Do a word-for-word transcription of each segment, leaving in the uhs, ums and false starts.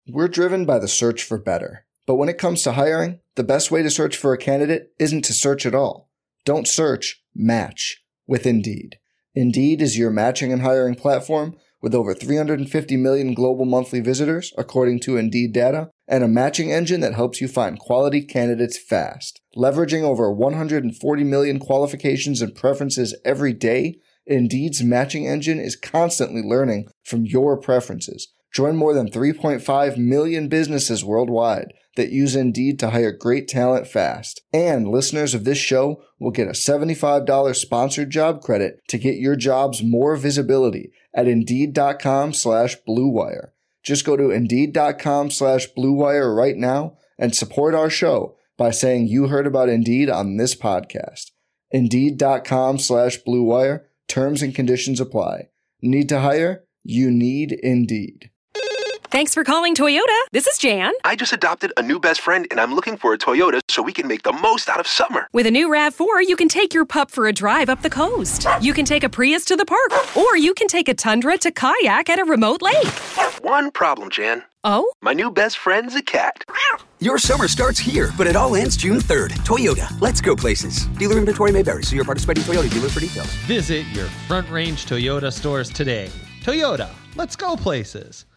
We're driven by the search for better. But when it comes to hiring, the best way to search for a candidate isn't to search at all. Don't search, match with Indeed. Indeed is your matching and hiring platform with over three hundred fifty million global monthly visitors, according to Indeed data, and a matching engine that helps you find quality candidates fast. Leveraging over one hundred forty million qualifications and preferences every day, Indeed's matching engine is constantly learning from your preferences. Join more than three point five million businesses worldwide that use Indeed to hire great talent fast. And listeners of this show will get a seventy-five dollars sponsored job credit to get your jobs more visibility at Indeed.com slash Blue Wire. Just go to Indeed.com slash Blue Wire right now and support our show by saying you heard about Indeed on this podcast. Indeed.com slash Blue Wire. Terms and conditions apply. Need to hire? You need Indeed. Thanks for calling Toyota. This is Jan. I just adopted a new best friend, and I'm looking for a Toyota so we can make the most out of summer. With a new RAV four, you can take your pup for a drive up the coast. You can take a Prius to the park, or you can take a Tundra to kayak at a remote lake. One problem, Jan. Oh? My new best friend's a cat. Your summer starts here, but it all ends June third. Toyota, let's go places. Dealer inventory may vary. See your participating Toyota dealer for details. Visit your Front Range Toyota stores today. Toyota, let's go places.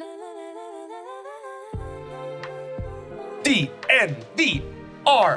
D N V R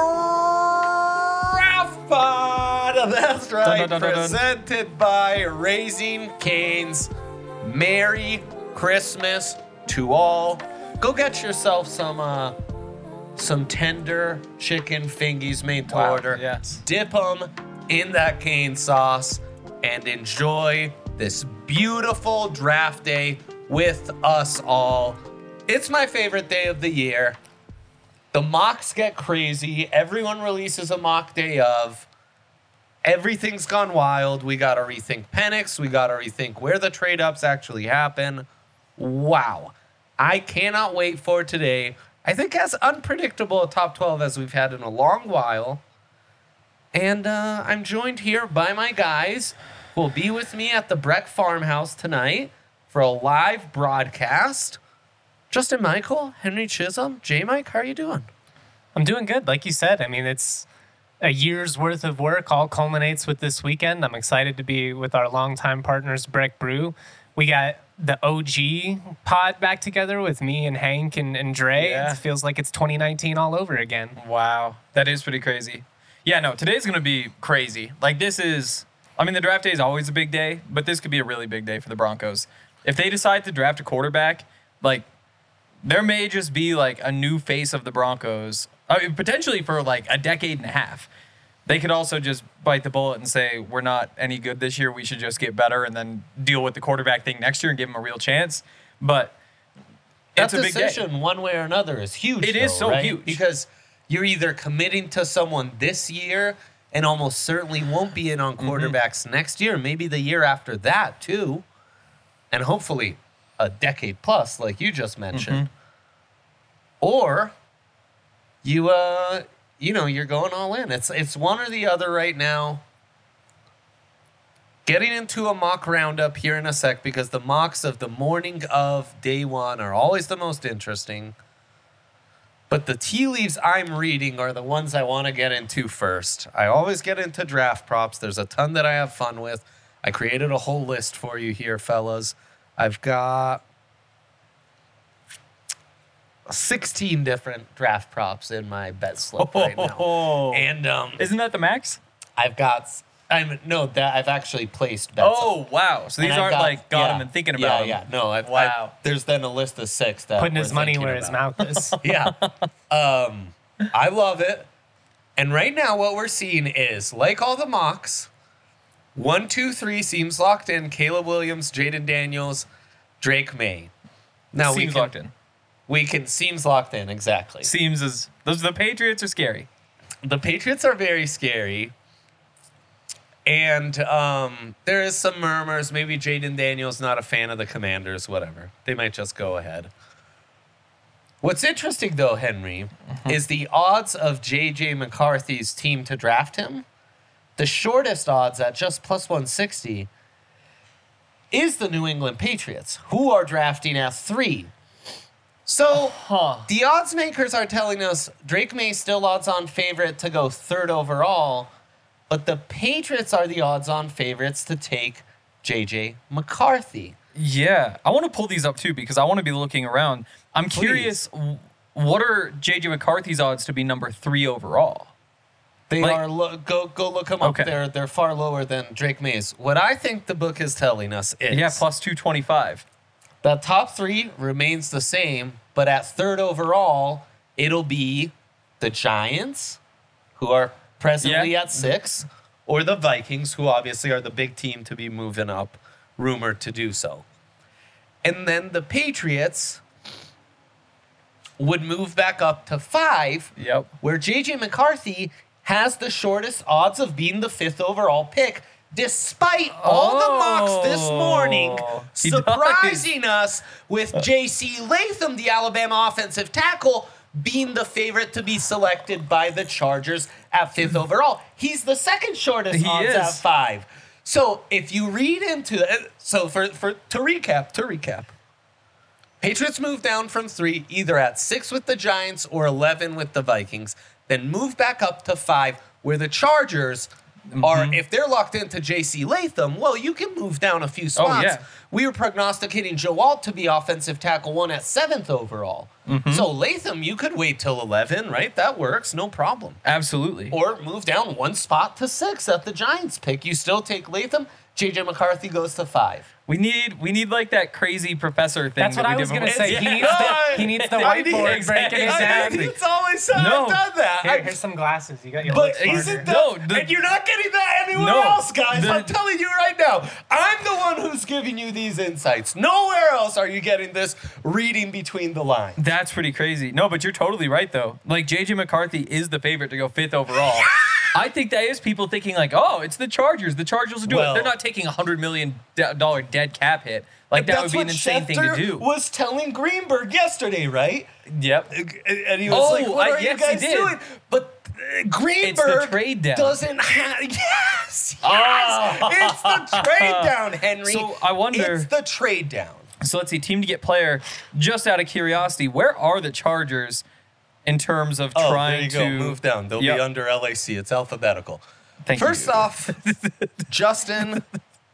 Draft Pod. That's right. Dun, dun, dun, dun, dun. Presented by Raising Cane's. Merry Christmas to all. Go get yourself some uh, some tender chicken fingies made to Wow, order. yes. Dip them in that cane sauce and enjoy this beautiful draft day with us all. It's my favorite day of the year. The mocks get crazy. Everyone releases a mock day of. Everything's gone wild. We got to rethink Penix. We got to rethink where the trade-ups actually happen. Wow. I cannot wait for today. I think as unpredictable a top twelve as we've had in a long while. And uh, I'm joined here by my guys who will be with me at the Breck Farmhouse tonight for a live broadcast. Justin Michael, Henry Chisholm, J-Mike, how are you doing? I'm doing good. Like you said, I mean, it's a year's worth of work all culminates with this weekend. I'm excited to be with our longtime partners, Breck Brew. We got the O G pod back together with me and Hank and, and Dre. Yeah. It feels like it's twenty nineteen all over again. Wow. That is pretty crazy. Yeah, no, today's going to be crazy. Like, this is, I mean, the draft day is always a big day, but this could be a really big day for the Broncos. If they decide to draft a quarterback, like, there may just be, like, a new face of the Broncos, I mean, potentially for, like, a decade and a half. They could also just bite the bullet and say, we're not any good this year, we should just get better and then deal with the quarterback thing next year and give them a real chance. But That it's a big decision, day. one way or another, is huge. It is though, so right? huge. Because you're either committing to someone this year and almost certainly won't be in on quarterbacks mm-hmm. next year, maybe the year after that too, and hopefully a decade plus, like you just mentioned. Mm-hmm. Or you, uh, you know, you're going all in. It's it's one or the other right now. Getting into a mock roundup here in a sec because the mocks of the morning of day one are always the most interesting. But the tea leaves I'm reading are the ones I want to get into first. I always get into draft props. There's a ton that I have fun with. I created a whole list for you here, fellas. I've got sixteen different draft props in my bet slip right now. And um, Isn't that the max? I've got, I'm no, that I've actually placed bets. Oh, wow. So these And I've aren't got- like got yeah, him and thinking yeah, about him. Yeah, no, I've, Wow. I've, there's then a list of six that Putting we're his money thinking where his about. mouth is. Yeah. Um, I love it. And right now what we're seeing is, like all the mocks, one, two, three seems locked in. Caleb Williams, Jaden Daniels, Drake May. Now we Seems can, locked in. We can, seems locked in, exactly. Seems as, those the Patriots are scary. The Patriots are very scary. And um, there is some murmurs. Maybe Jaden Daniels not a fan of the Commanders, whatever. They might just go ahead. What's interesting, though, Henry, mm-hmm. is the odds of J J McCarthy's team to draft him. The shortest odds at just plus one sixty is the New England Patriots, who are drafting at three. So Huh. the odds makers are telling us Drake May still odds-on favorite to go third overall, but the Patriots are the odds-on favorites to take J J McCarthy. Yeah, I want to pull these up too because I want to be looking around. I'm Please. curious, w- what are J J McCarthy's odds to be number three overall? They Like- are lo- go go look them up. Okay. They're they're far lower than Drake May's. What I think the book is telling us is Yeah, plus two twenty-five. the top three remains the same, but at third overall, it'll be the Giants, who are presently Yeah. at six, or the Vikings, who obviously are the big team to be moving up, rumored to do so. And then the Patriots would move back up to five, Yep. where J J McCarthy has the shortest odds of being the fifth overall pick, despite all the mocks this morning Oh, he surprising us with J C Latham, the Alabama offensive tackle, being the favorite to be selected by the Chargers at fifth overall. He's the second shortest He odds is. at five. So if you read into it, so for, for to recap, to recap, Patriots move down from three, either at six with the Giants or eleven with the Vikings, then move back up to five, where the Chargers are, if they're locked into J C Latham, well, you can move down a few spots. Oh, yeah. We were prognosticating Joe Alt to be offensive tackle one at seventh overall. So Latham, you could wait till eleven, right? That works, no problem. Absolutely. Or move down one spot to six at the Giants pick. You still take Latham, J J McCarthy goes to five. We need we need like that crazy professor thing. That's that what we I did was gonna before. say. He Yeah. needs the, he needs the I need- whiteboard breaking it I- down. It's always said No. I've done that. Here, I- here's some glasses. You got your But look smarter. isn't that, No, the- and you're not getting that anywhere No, else, guys. the- I'm telling you right now. I'm the one who's giving you these insights. Nowhere else are you getting this reading between the lines. That's pretty crazy. No, but you're totally right though. Like J J McCarthy is the favorite to go fifth overall. I think that is people thinking like, oh, it's the Chargers. The Chargers will do Well- it. They're not taking a hundred million dollar dead cap hit. Like that would That's be an what insane thing to Schefter do. was telling Greenberg yesterday, right? Yep. And he was Oh, like, "What I- are yes, you he guys did. doing?" But uh, Greenberg trade down. doesn't have. Yes, yes, Oh. it's the trade down, Henry. So I wonder- It's the trade down. So let's see, team to get player. Just out of curiosity, where are the Chargers in terms of Oh, trying there you to go. Move down. They'll Yep. be under L A C. It's alphabetical. Thank First you. off, Justin,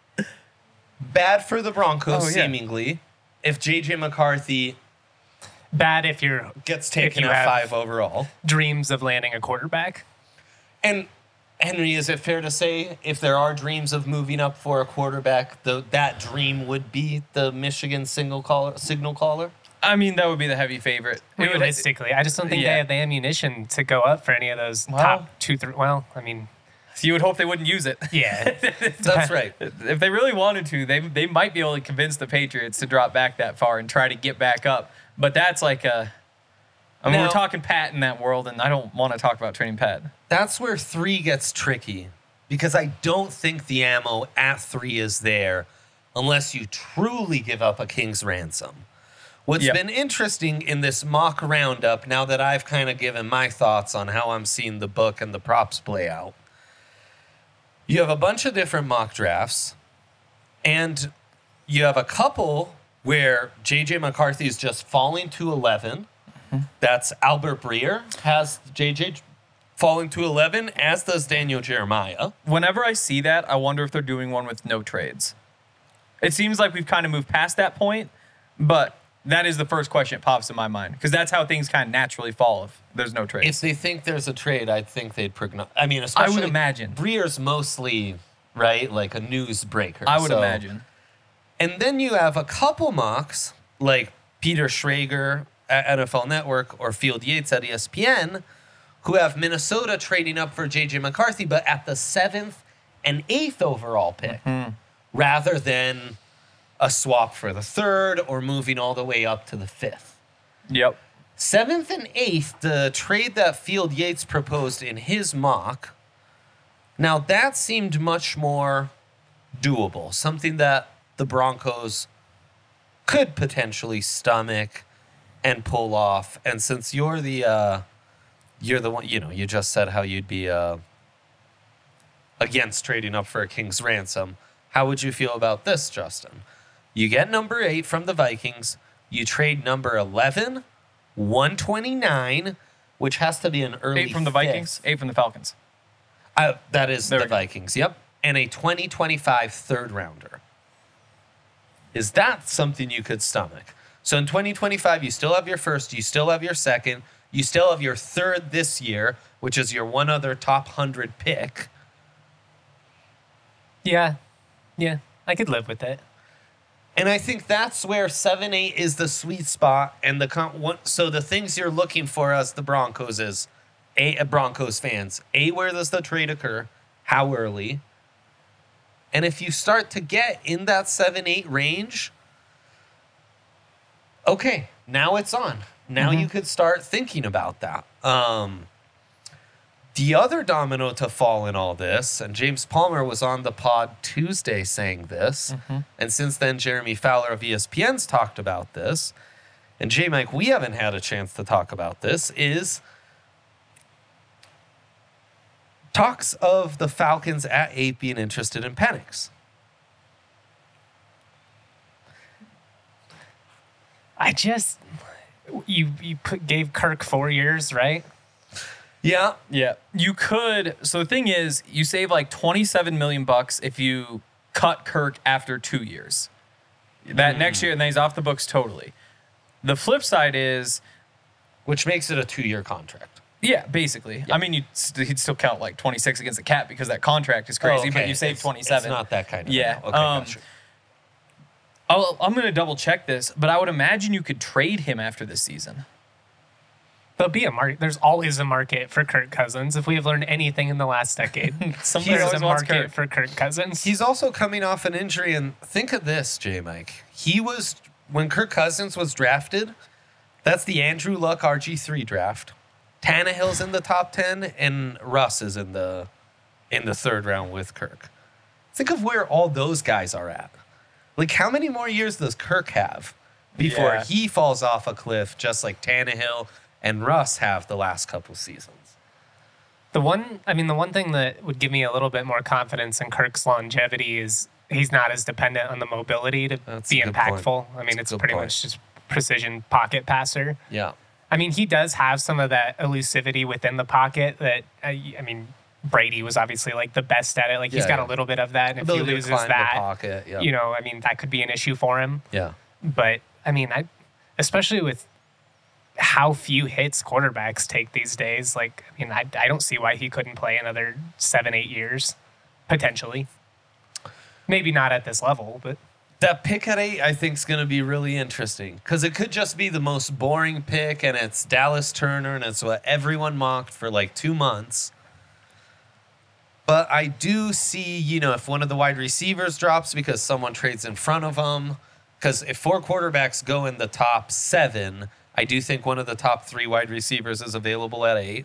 bad for the Broncos, Oh, yeah. seemingly. If J J McCarthy Bad if you're gets taken you at have- five overall. dreams of landing a quarterback. And Henry, is it fair to say if there are dreams of moving up for a quarterback, the, that dream would be the Michigan single caller, signal caller? I mean, that would be the heavy favorite. It would- Realistically, I just don't think Yeah. they have the ammunition to go up for any of those Well- top two, three. Well, I mean, you would hope they wouldn't use it. yeah. That's right. If they really wanted to, they they might be able to convince the Patriots to drop back that far and try to get back up. But that's like a. I mean, Now- we're talking Pat in that world, and I don't want to talk about training Pat. That's where three gets tricky because I don't think the ammo at three is there unless you truly give up a king's ransom. What's Yep. been interesting in this mock roundup, now that I've kind of given my thoughts on how I'm seeing the book and the props play out, you have a bunch of different mock drafts, and you have a couple where J J McCarthy is just falling to eleven. That's Albert Breer has J J falling to eleven, as does Daniel Jeremiah. Whenever I see that, I wonder if they're doing one with no trades. It seems like we've kind of moved past that point, but that is the first question that pops in my mind because that's how things kind of naturally fall if there's no trades. If they think there's a trade, I think they'd progno- I mean, especially imagine. Breer's mostly right, like a news breaker. I would so- imagine. And then you have a couple mocks like Peter Schrager at N F L Network or Field Yates at E S P N, who have Minnesota trading up for J J McCarthy, but at the seventh and eighth overall pick, Mm-hmm. rather than a swap for the third or moving all the way up to the fifth. Yep. Seventh and eighth, the trade that Field Yates proposed in his mock. Now that seemed much more doable, something that the Broncos could potentially stomach and pull off. And since you're the uh, you're the one, you know, you just said how you'd be uh, against trading up for a king's ransom. How would you feel about this, Justin? You get number eight from the Vikings. You trade number eleven one twenty-nine, which has to be an early Eight from the fifth. Vikings, eight from the Falcons. Uh, that is There the we go. Vikings, yep. And a twenty twenty-five third rounder. Is that something you could stomach? So in twenty twenty-five, you still have your first, you still have your second, you still have your third this year, which is your one other top one hundred pick. Yeah. Yeah. I could live with it. And I think that's where seven eight is the sweet spot. And the con- one, so the things you're looking for as the Broncos is, A, uh, Broncos fans, A, where does the trade occur? How early? And if you start to get in that seven eight range, okay, now it's on. Now Mm-hmm. you could start thinking about that. Um, the other domino to fall in all this, and James Palmer was on the pod Tuesday saying this, Mm-hmm. and since then Jeremy Fowler of E S P N's talked about this, and J-Mike, we haven't had a chance to talk about this, is talks of the Falcons at eight being interested in Penix. I just you you put, gave Kirk four years, right? Yeah. Yeah, you could. So the thing is, you save like twenty-seven million bucks if you cut Kirk after two years. That next year, and then he's off the books totally. The flip side is, Which makes it a two-year contract. yeah, basically. I mean, you'd, st- he'd still count like twenty-six against the cap because that contract is crazy, Oh, but okay. you save It's- twenty-seven. It's not that kind of Yeah, deal. Okay, um, gotcha. I'll, I'm going to double check this, but I would imagine you could trade him after this season. There'll be a market. There's always a market for Kirk Cousins. If we have learned anything in the last decade, Somebody there's always a wants market Kirk. for Kirk Cousins. He's also coming off an injury, and think of this, J. Mike. He was when Kirk Cousins was drafted. That's the Andrew Luck R G three draft. Tannehill's in the top ten, and Russ is in the in the third round with Kirk. Think of where all those guys are at. Like, how many more years does Kirk have before Yeah. he falls off a cliff, just like Tannehill and Russ have the last couple seasons? The one, I mean, the one thing that would give me a little bit more confidence in Kirk's longevity is he's not as dependent on the mobility to That's a be good point. impactful. I mean, That's a it's good pretty point. much just precision pocket passer. Yeah. I mean, he does have some of that elusivity within the pocket that, I, I mean, Brady was obviously like the best at it. Like he's Yeah, got yeah. a little bit of that. And if he Ability to loses climb the that, pocket, yeah. you know, I mean, that could be an issue for him. Yeah. But I mean, I, especially with how few hits quarterbacks take these days, like, I mean, I, I don't see why he couldn't play another seven, eight years, potentially. Maybe not at this level, but That pick at eight, I think, is going to be really interesting because it could just be the most boring pick, and it's Dallas Turner, and it's what everyone mocked for like two months. But I do see, you know, if one of the wide receivers drops because someone trades in front of them, because if four quarterbacks go in the top seven, I do think one of the top three wide receivers is available at eight.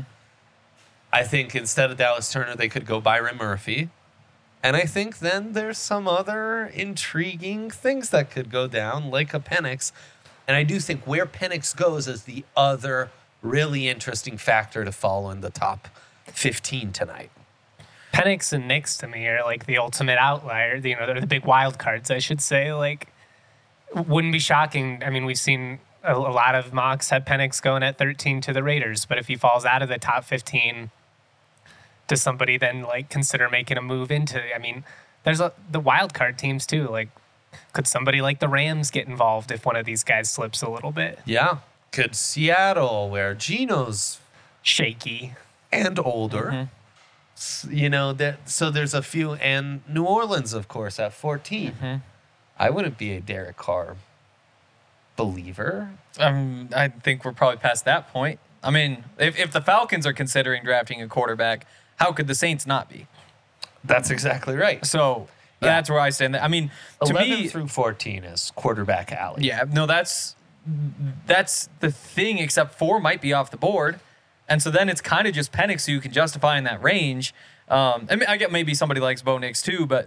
I think instead of Dallas Turner, they could go Byron Murphy. And I think then there's some other intriguing things that could go down, like a Penix. And I do think where Penix goes is the other really interesting factor to follow in the top fifteen tonight. Penix and Knicks to me are like the ultimate outlier. You know, they're the big wild cards, I should say. Like, wouldn't be shocking. I mean, we've seen a, a lot of mocks have Penix going at thirteen to the Raiders, but if he falls out of the top fifteen, does somebody then like consider making a move into? I mean, there's a, the wild card teams too. Like, could somebody like the Rams get involved if one of these guys slips a little bit? Yeah. Could Seattle, where Geno's Shaky. and older, s- you know, that so there's a few, and New Orleans, of course, at fourteen. I wouldn't be a Derek Carr believer. Um, I think we're probably past that point. I mean, if, if the Falcons are considering drafting a quarterback, how could the Saints not be? That's exactly right. So that's where I stand. I mean, to eleven me, through fourteen is quarterback alley. yeah, no, that's that's the thing. Except four might be off the board, and so then it's kind of just Penix who you can justify in that range. Um, I mean, I get maybe somebody likes Bo Nix too, but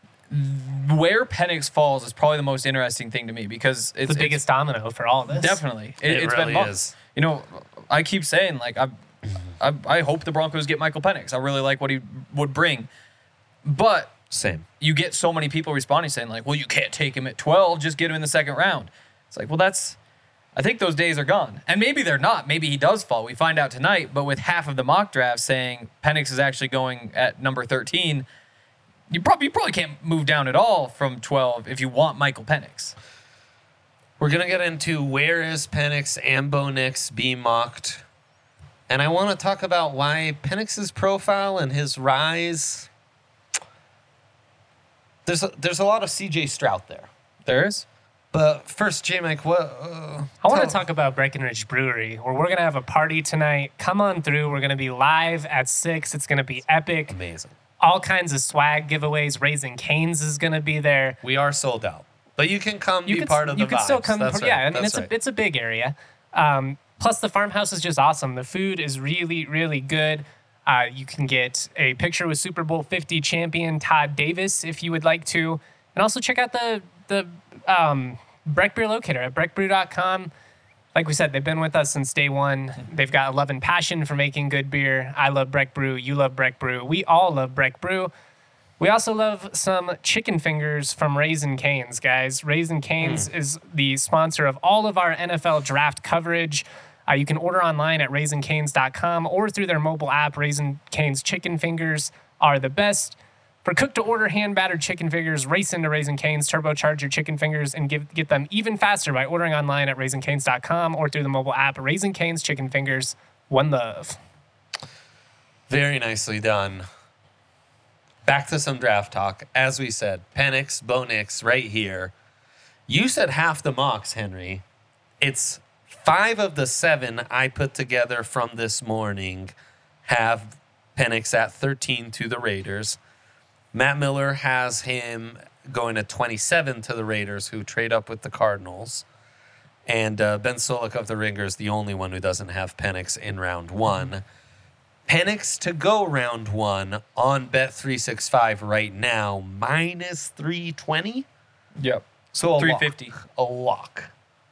where Penix falls is probably the most interesting thing to me because it's the biggest domino for all of this. Definitely, it, It it's really been months. is. You know, I keep saying like I, I, I hope the Broncos get Michael Penix. I really like what he would bring, but Same. you get so many people responding saying like, well, you can't take him at twelve, just get him in the second round. It's like, well, that's I think those days are gone. And maybe they're not. Maybe he does fall. We find out tonight. But with half of the mock draft saying Penix is actually going at number thirteen, you probably, you probably can't move down at all from twelve if you want Michael Penix. We're going to get into where is Penix and Bo Nix being mocked. And I want to talk about why Penix's profile and his rise. There's a, there's a lot of C J Stroud there. There is? But first, J-Mike, what? Uh, I want tell- to talk about Breckenridge Brewery, where we're going to have a party tonight. Come on through. We're going to be live at six. It's going to be epic. Amazing. All kinds of swag giveaways. Raising Cane's is going to be there. We are sold out. But you can come You be could, part of you the could vibes. still come. That's yeah, right. I mean, That's it's right. a it's a big area. Um, plus, the farmhouse is just awesome. The food is really, really good. Uh, you can get a picture with Super Bowl fifty champion Todd Davis if you would like to. And also check out the the um, Breck Beer Locator at breck brew dot com. Like we said, they've been with us since day one. They've got a love and passion for making good beer. I love Breck Brew. You love Breck Brew. We all love Breck Brew. We also love some chicken fingers from Raising Cane's, guys. Raising Cane's mm. is the sponsor of all of our N F L draft coverage. Uh, you can order online at raising canes dot com or through their mobile app. Raising Cane's chicken fingers are the best. For cook-to-order hand-battered chicken fingers, race into Raising Cane's, turbocharge your chicken fingers, and give, get them even faster by ordering online at raising canes dot com or through the mobile app. Raising Cane's chicken fingers, one love. Very nicely done. Back to some draft talk. As we said, Penix, Bo Nix, right here. You said half the mocks, Henry. It's five of the seven I put together from this morning have Penix at thirteen to the Raiders. Matt Miller has him going at twenty-seven to the Raiders, who trade up with the Cardinals. And uh, Ben Solik of the Ringer is the only one who doesn't have Penix in round one. Penix to go round one on Bet three sixty-five right now, minus three twenty. Yep. So a three fifty. Lock. A lock.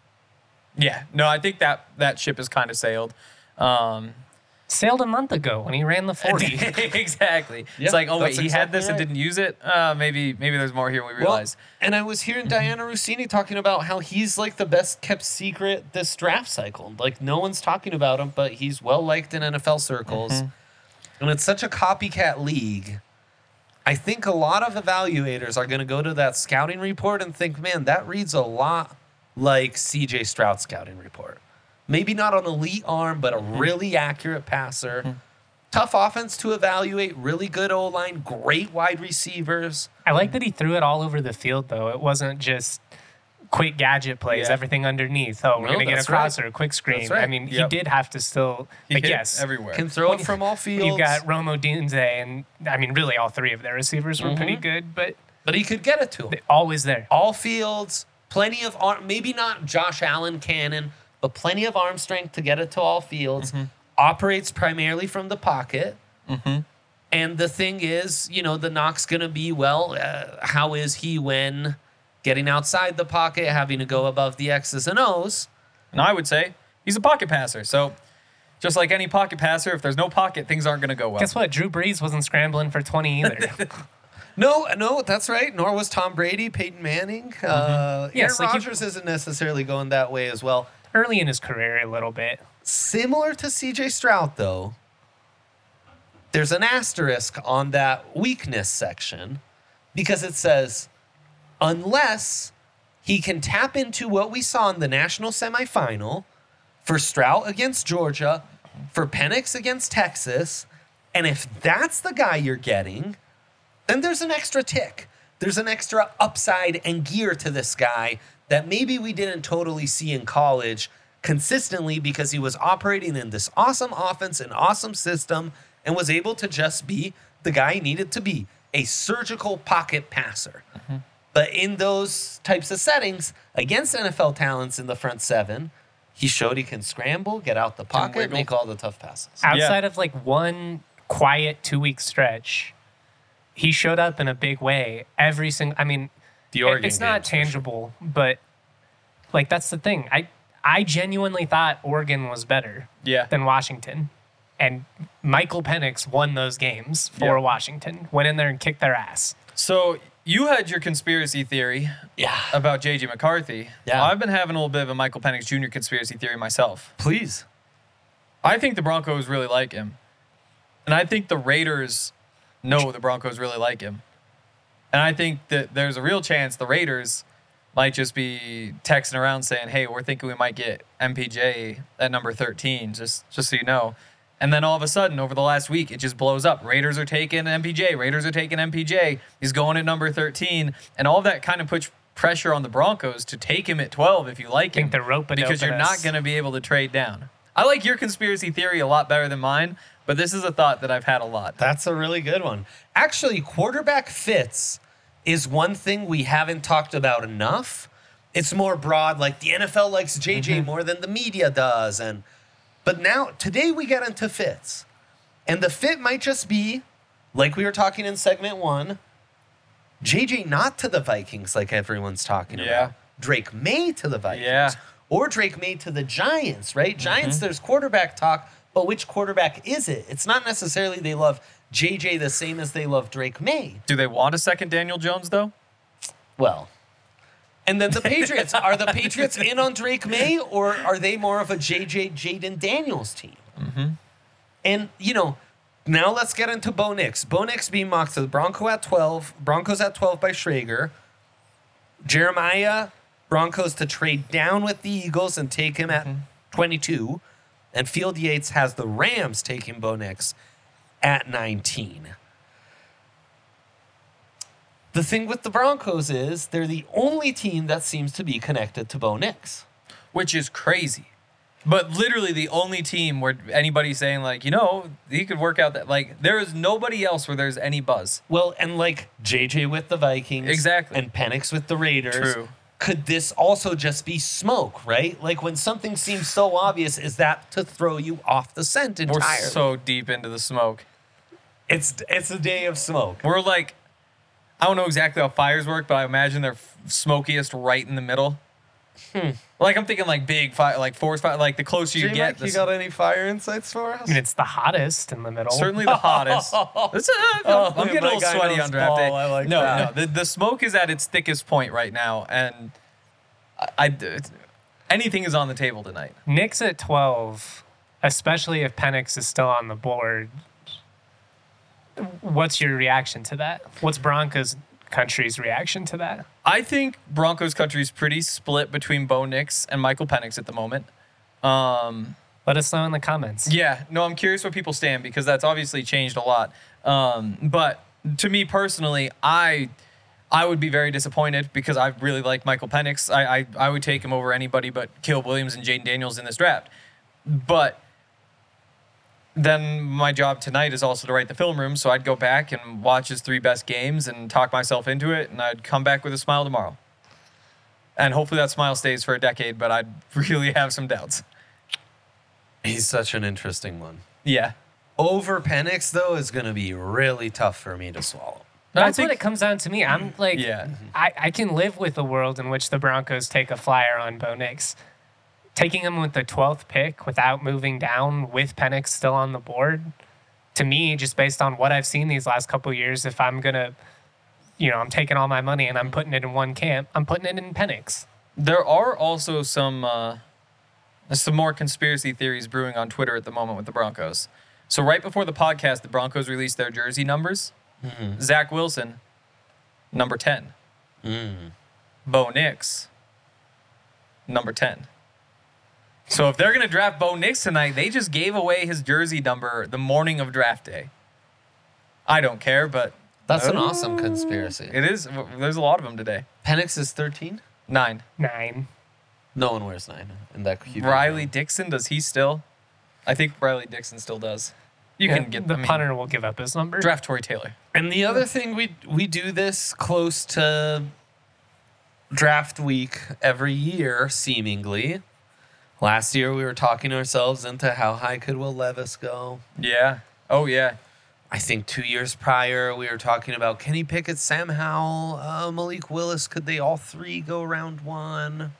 Yeah. No, I think that, that ship has kind of sailed. Um, Sailed a month ago when he ran the forty. Exactly. Yeah, it's like, oh, wait, that's he had exactly this right. and didn't use it? Uh, maybe maybe there's more here than we realize. Well, and I was hearing Diana Rossini talking about how he's like the best kept secret this draft cycle. Like no one's talking about him, but he's well liked in N F L circles. Mm-hmm. And it's such a copycat league. I think a lot of evaluators are going to go to that scouting report and think, man, that reads a lot like C J Stroud's scouting report. Maybe not an elite arm, but a really accurate passer. Mm-hmm. Tough offense to evaluate, really good O-line, great wide receivers. I like that he threw it all over the field, though. It wasn't just quick gadget plays, Yeah. everything underneath. Oh, we're No, going to get that's across right. or a quick screen. That's right. I mean, Yep. he did have to still, He but hit yes. everywhere. Can throw it from all fields. You've got Romo Dunze, and I mean, really all three of their receivers were Mm-hmm. pretty good, but But he could get it to him. they're always there. All fields, plenty of arm, maybe not Josh Allen cannon, but plenty of arm strength to get it to all fields. Mm-hmm. Operates primarily from the pocket. Mm-hmm. And the thing is, you know, the knock's going to be, well, uh, how is he when getting outside the pocket, having to go above the X's and O's? And I would say he's a pocket passer. So just like any pocket passer, if there's no pocket, things aren't going to go well. Guess what? Drew Brees wasn't scrambling for twenty either. No, no, that's right. Nor was Tom Brady, Peyton Manning. Uh, Yes, Aaron like you- Rodgers isn't necessarily going that way as well. Early in his career, a little bit. Similar to C J Stroud, though, there's an asterisk on that weakness section because it says, unless he can tap into what we saw in the national semifinal for Stroud against Georgia, for Penix against Texas, and if that's the guy you're getting, then there's an extra tick. There's an extra upside and gear to this guy that maybe we didn't totally see in college consistently because he was operating in this awesome offense and awesome system and was able to just be the guy he needed to be, a surgical pocket passer. Mm-hmm. But in those types of settings, against N F L talents in the front seven, he showed he can scramble, get out the pocket, wiggle. make all the tough passes. Outside of like one quiet two-week stretch, he showed up in a big way every single. I mean, The Oregon it's not games, for sure. tangible, but like that's the thing. I I genuinely thought Oregon was better Yeah. than Washington, and Michael Penix won those games for Yeah. Washington. Went in there and kicked their ass. So you had your conspiracy theory Yeah. about J J McCarthy. Yeah. I've been having a little bit of a Michael Penix Junior conspiracy theory myself. Please. I think the Broncos really like him. And I think the Raiders know the Broncos really like him. And I think that there's a real chance the Raiders might just be texting around saying, hey, we're thinking we might get M P J at number thirteen, just, just so you know. And then all of a sudden, over the last week, it just blows up. Raiders are taking M P J. Raiders are taking M P J. He's going at number thirteen. And all of that kind of puts pressure on the Broncos to take him at twelve if you like him. think they're roping because you're us. not going to be able to trade down. I like your conspiracy theory a lot better than mine, but this is a thought that I've had a lot. That's a really good one. Actually, quarterback fits is one thing we haven't talked about enough. It's more broad, like the N F L likes J J mm-hmm. more than the media does. And but now, today we get into fits. And the fit might just be, like we were talking in segment one, J J not to the Vikings like everyone's talking Yeah. about. Drake May to the Vikings. Yeah. Or Drake May to the Giants, right? Giants, there's quarterback talk, but which quarterback is it? It's not necessarily they love J J the same as they love Drake May. Do they want a second Daniel Jones, though? Well, and then the Patriots. Are the Patriots in on Drake May, or are they more of a J J Jaden Daniels team? Mm-hmm. And, you know, now let's get into Bo Nix. Bo Nix being mocked to the Bronco at twelve. Broncos at twelve by Schrager. Jeremiah, Broncos to trade down with the Eagles and take him at twenty-two. And Field Yates has the Rams taking Bo Nix at nineteen. The thing with the Broncos is they're the only team that seems to be connected to Bo Nix. Which is crazy. But literally the only team where anybody's saying, like, you know, he could work out that. Like, there is nobody else where there's any buzz. Well, and like J J with the Vikings. Exactly. And Penix with the Raiders. True. Could this also just be smoke, right? Like when something seems so obvious, is that to throw you off the scent entirely? We're so deep into the smoke. It's it's a day of smoke. We're like, I don't know exactly how fires work, but I imagine they're f- smokiest right in the middle. Hmm. Like I'm thinking like big fire, like forest fire, like the closer you get. You got any fire insights for us? I mean, it's the hottest in the middle. Certainly the hottest. It's, uh, I'm, Oh, I'm getting a my little guy sweaty knows on draft day. ball. I like no, that. no, the, the smoke is at its thickest point right now, and I, I anything is on the table tonight. Knicks at twelve, especially if Penix is still on the board. What's your reaction to that? What's Broncos country's reaction to that? I think Broncos country is pretty split between Bo Nix and Michael Penix at the moment. Um, Let us know in the comments. yeah, no, I'm curious where people stand because that's obviously changed a lot. Um, but to me personally, I I would be very disappointed because I really like Michael Penix. I, I, I would take him over anybody but Caleb Williams and Jaden Daniels in this draft. But then my job tonight is also to write the film room, so I'd go back and watch his three best games and talk myself into it, and I'd come back with a smile tomorrow. And hopefully that smile stays for a decade, but I'd really have some doubts. He's such an interesting one. Yeah. Over Penix, though, is going to be really tough for me to swallow. That's think- what it comes down to me. I'm like, Yeah. I, I can live with a world in which the Broncos take a flyer on Bo Nix. Taking him with the twelfth pick without moving down with Penix still on the board, to me, just based on what I've seen these last couple of years, if I'm going to, you know, I'm taking all my money and I'm putting it in one camp, I'm putting it in Penix. There are also some uh, some more conspiracy theories brewing on Twitter at the moment with the Broncos. So right before the podcast, the Broncos released their jersey numbers. Mm-hmm. Zach Wilson, number ten. Mm. Bo Nix, number ten. So if they're going to draft Bo Nix tonight, they just gave away his jersey number the morning of draft day. I don't care, but That's an uh, awesome conspiracy. it is. There's a lot of them today. Penix is thirteen? Nine. Nine. No one wears nine in that Q B. Riley Dixon, does he still? I think Riley Dixon still does. You Yeah, can get the I mean, punter will give up his number. Draft Tory Taylor. And the other thing, we we do this close to draft week every year, seemingly. Last year, we were talking ourselves into how high could Will Levis go. Yeah. Oh, yeah. I think two years prior, we were talking about Kenny Pickett, Sam Howell, uh, Malik Willis. Could they all three go round one?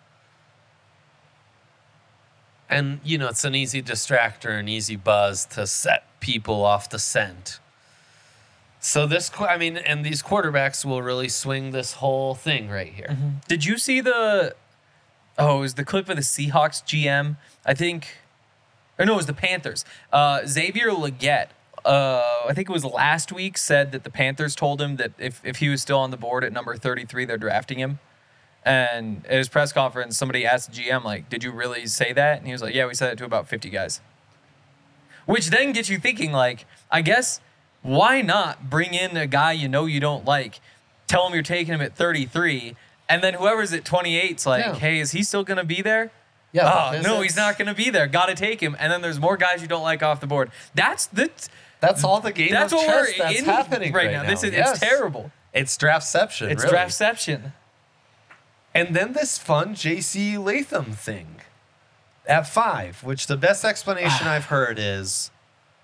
And, you know, it's an easy distractor, an easy buzz to set people off the scent. So this, qu- I mean, and these quarterbacks will really swing this whole thing right here. Mm-hmm. Did you see the? Oh, it was the clip of the Seahawks G M. I think, or no, it was the Panthers. Uh, Xavier Legette. Uh, I think it was last week. Said that the Panthers told him that if if he was still on the board at number thirty-three, they're drafting him. And at his press conference, somebody asked the G M, like, "Did you really say that?" And he was like, "Yeah, we said it to about fifty guys." Which then gets you thinking, like, I guess, why not bring in a guy you know you don't like, tell him you're taking him at thirty-three, and then whoever's at twenty-eight's like, Yeah. hey, is he still going to be there? Yeah, Oh, because no, it's- he's not going to be there. Got to take him. And then there's more guys you don't like off the board. That's the... That's all the game That's of what chess we're that's in happening right, right now. now. This is Yes. It's terrible. It's draftception, It's really. draftception. And then this fun J C Latham thing at five, which the best explanation I've heard is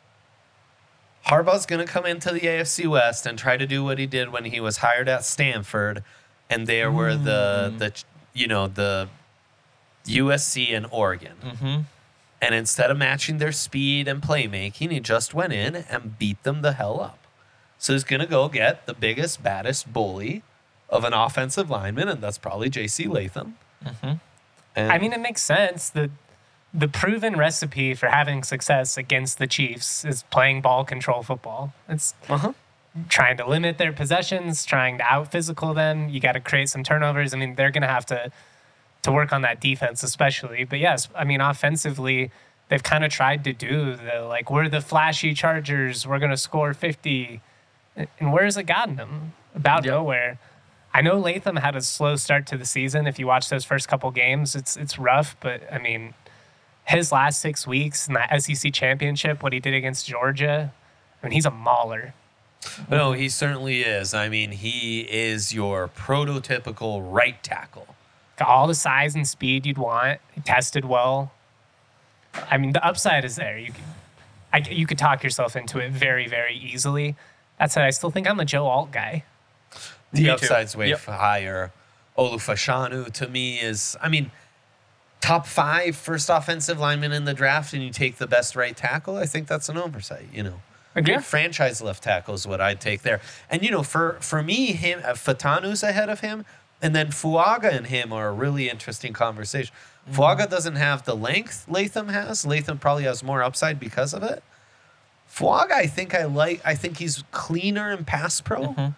Harbaugh's going to come into the A F C West and try to do what he did when he was hired at Stanford, and there were the the you know the U S C and Oregon. Mm-hmm. And instead of matching their speed and playmaking, he just went in and beat them the hell up. So he's going to go get the biggest, baddest bully of an offensive lineman, and that's probably J C Latham. Mm-hmm. And I mean, it makes sense. The the proven recipe for having success against the Chiefs is playing ball control football. It's uh-huh. trying to limit their possessions, trying to out physical them. You got to create some turnovers. I mean, they're going to have to to work on that defense, especially. But yes, I mean, offensively, they've kind of tried to do the like we're the flashy Chargers. We're going to score fifty, and where has it gotten them? About Yep. nowhere. I know Latham had a slow start to the season. If you watch those first couple games, it's it's rough. But I mean, his last six weeks in that S E C championship, what he did against Georgia, I mean, he's a mauler. No, he certainly is. I mean, he is your prototypical right tackle. Got all the size and speed you'd want. He tested well. I mean, the upside is there. You could, I, you could talk yourself into it very, very easily. That said, I still think I'm a Joe Alt guy. The Me too. upside's way Yep. higher. Olufashanu, to me, is, I mean, top five first offensive lineman in the draft, and you take the best right tackle. I think that's an oversight, you know. A Agree. good franchise left tackle is what I'd take there. And, you know, for, for me, him, uh, Fatanu's ahead of him, and then Fuaga and him are a really interesting conversation. Mm-hmm. Fuaga doesn't have the length Latham has. Latham probably has more upside because of it. Fuaga, I think I like. I think he's cleaner in pass pro. Mm-hmm.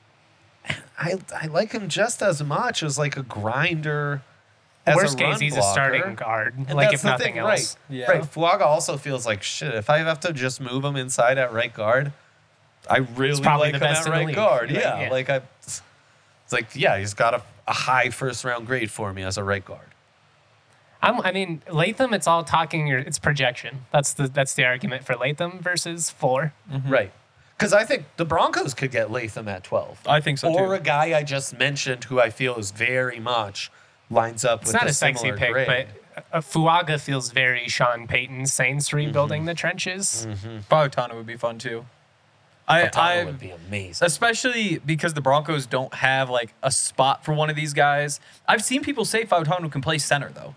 I I like him just as much as like a grinder. As Worst a case, run he's blocker. a starting guard. And like that's if the nothing thing, else. right? Yeah. Right. Fuaga also feels like shit. If I have to just move him inside at right guard, I really probably like the him best at in the right league. guard. Like, Yeah, yeah. like I. It's like yeah, he's got a, a high first round grade for me as a right guard. I'm, I mean, Latham. It's all talking. Your it's projection. That's the that's the argument for Latham versus Fuller. Right. Because I think the Broncos could get Latham at twelve. I think so, Or too. a guy I just mentioned who I feel is very much lines up It's with not a a sexy similar pick, grade. but uh, Fuaga feels very Sean Payton Saints Mm-hmm. rebuilding the trenches. Fautanu would be fun, too. I, Fatano I would be amazing. Especially because the Broncos don't have like a spot for one of these guys. I've seen people say Fautanu can play center though.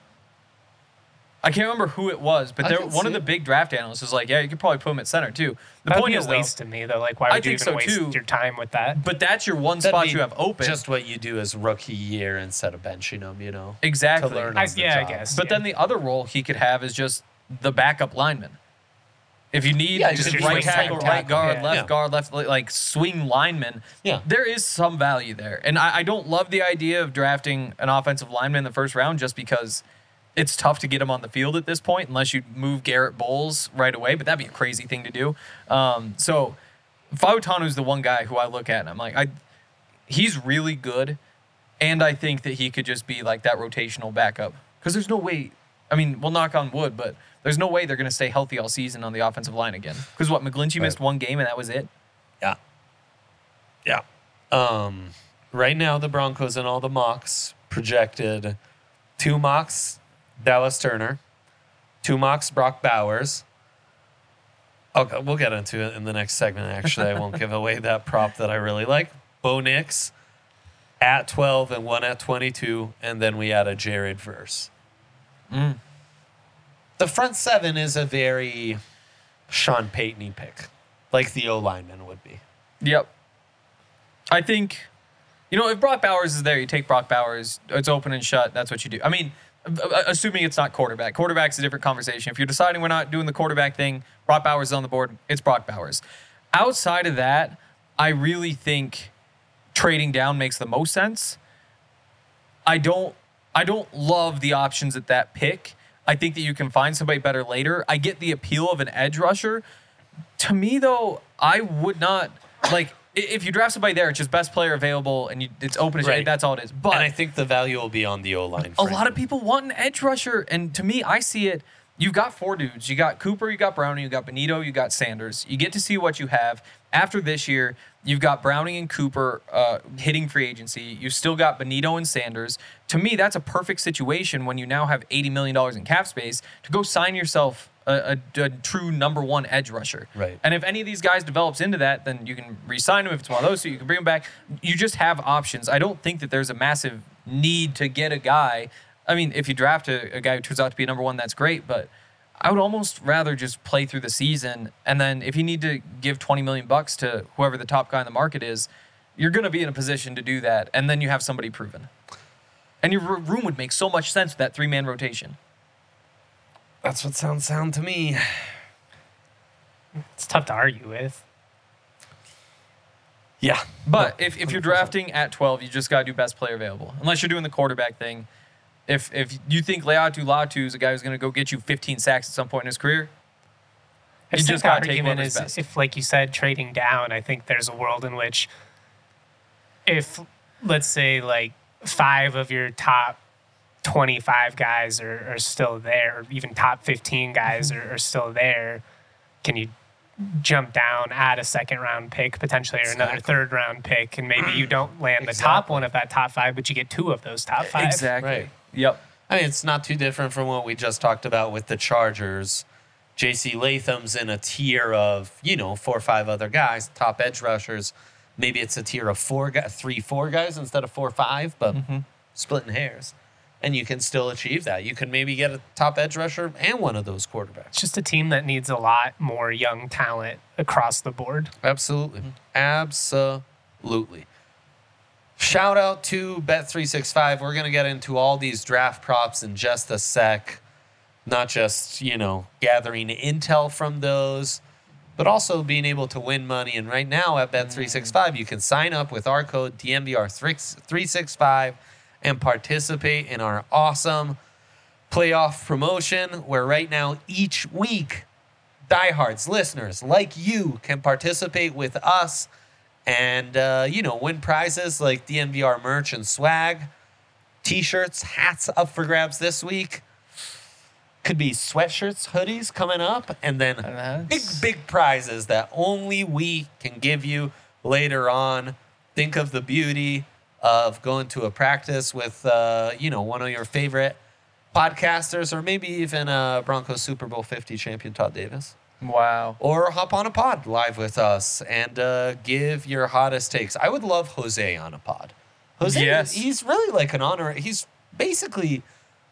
I can't remember who it was, but I there, can one of see the it. big draft analysts was like, "Yeah, you could probably put him at center too." The That'd point be is a though, waste to me, though. Like, why I would you think even so, waste too. your time with that? but that's your one That'd spot be you have open. Just what you do as rookie year instead of benching him, you know. exactly. To learn I, on the yeah, I job. guess. But yeah. then the other role he could have is just the backup lineman. If you need Yeah, just just right swing tackle, tackle, right guard, yeah. left Yeah. guard, left like swing lineman, Yeah. there is some value there. And I, I don't love the idea of drafting an offensive lineman in the first round just because it's tough to get him on the field at this point unless you move Garrett Bowles right away. But that'd be a crazy thing to do. Um, so Fautanu's the one guy who I look at and I'm like, I, he's really good. And I think that he could just be like that rotational backup because there's no way. I mean, we'll knock on wood, but there's no way they're going to stay healthy all season on the offensive line again. Because what, McGlinchey Right. missed one game and that was it? Yeah. Yeah. Um, right now, the Broncos and all the mocks projected two mocks, Dallas Turner, two mocks, Brock Bowers. Okay, we'll get into it in the next segment, actually. I won't give away that prop that I really like. Bo Nix at twelve and one at twenty-two, and then we add a Jared Verse. Mm. The front seven is a very Sean Payton-y pick, like the O-lineman would be. Yep. I think, you know, if Brock Bowers is there, you take Brock Bowers. It's open and shut. That's what you do. I mean, assuming it's not quarterback. Quarterback's a different conversation. If you're deciding we're not doing the quarterback thing, Brock Bowers is on the board, it's Brock Bowers. Outside of that, I really think trading down makes the most sense. I don't I don't love the options at that pick. I think that you can find somebody better later. I get the appeal of an edge rusher. To me, though, I would not, like, if you draft somebody there, it's just best player available and you, it's open. Right. That's all it is. But and I think the value will be on the O-line. A lot of people want an edge rusher. And to me, I see it. You've got four dudes. You got Cooper, you got Browning, you got Benito, you got Sanders. You get to see what you have. After this year, you've got Browning and Cooper uh, hitting free agency. You've still got Benito and Sanders. To me, that's a perfect situation when you now have eighty million dollars in cap space to go sign yourself a, a, a true number one edge rusher. Right. And if any of these guys develops into that, then you can re-sign them. If it's one of those, so you can bring them back. You just have options. I don't think that there's a massive need to get a guy. I mean, if you draft a, a guy who turns out to be a number one, that's great, but I would almost rather just play through the season, and then if you need to give twenty million bucks to whoever the top guy in the market is, you're going to be in a position to do that, and then you have somebody proven. And your room would make so much sense with that three-man rotation. That's what sounds sound to me. It's tough to argue with. Yeah. But no, if, if you're drafting at twelve, you just got to do best player available. Unless you're doing the quarterback thing. If if you think Leatu Latu is a guy who's going to go get you fifteen sacks at some point in his career, you just got to take one of his best. If, like you said, trading down, I think there's a world in which if, let's say, like five of your top twenty-five guys are, are still there, or even top fifteen guys are, are still there, can you jump down, add a second round pick potentially, or exactly. another third round pick, and maybe you don't land the exactly. top one of that top five, but you get two of those top five. Exactly. Right. Yep. I mean, it's not too different from what we just talked about with the Chargers. J C Latham's in a tier of, you know, four or five other guys, top edge rushers. Maybe it's a tier of four, three, four guys instead of four, five, but mm-hmm. splitting hairs. And you can still achieve that. You can maybe get a top edge rusher and one of those quarterbacks. It's just a team that needs a lot more young talent across the board. Absolutely. Mm-hmm. Absolutely. Shout out to Bet three sixty-five. We're going to get into all these draft props in just a sec. Not just, you know, gathering intel from those, but also being able to win money. And right now at Bet three sixty-five, you can sign up with our code D M V R three sixty-five and participate in our awesome playoff promotion where right now each week, diehards, listeners like you can participate with us and, uh, you know, win prizes like D M V R merch and swag, T-shirts, hats up for grabs this week. Could be sweatshirts, hoodies coming up, and then That's... big, big prizes that only we can give you later on. Think of the beauty of going to a practice with, uh, you know, one of your favorite podcasters, or maybe even uh, Broncos Super Bowl fifty champion Todd Davis. Wow. Or hop on a pod live with us and uh, give your hottest takes. I would love Jose on a pod. Jose, yes. He's really like an honor. He's basically